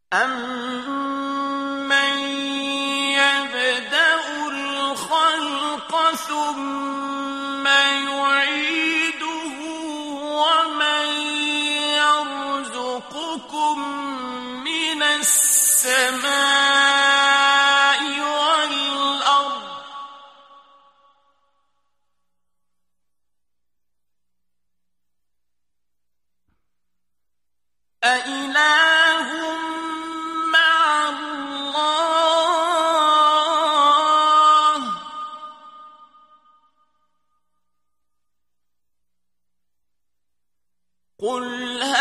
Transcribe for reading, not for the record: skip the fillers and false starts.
أَمَّن يَبْدَأُ الْخَلْقَ ثُمَّ يُعِيدُهُ وَمَن يَرْزُقُكُم مِّنَ السَّمَاءِ وَالْأَرْضِ أَإِلَٰهٌ مَّعَ اللَّهِ ۚ قُلْ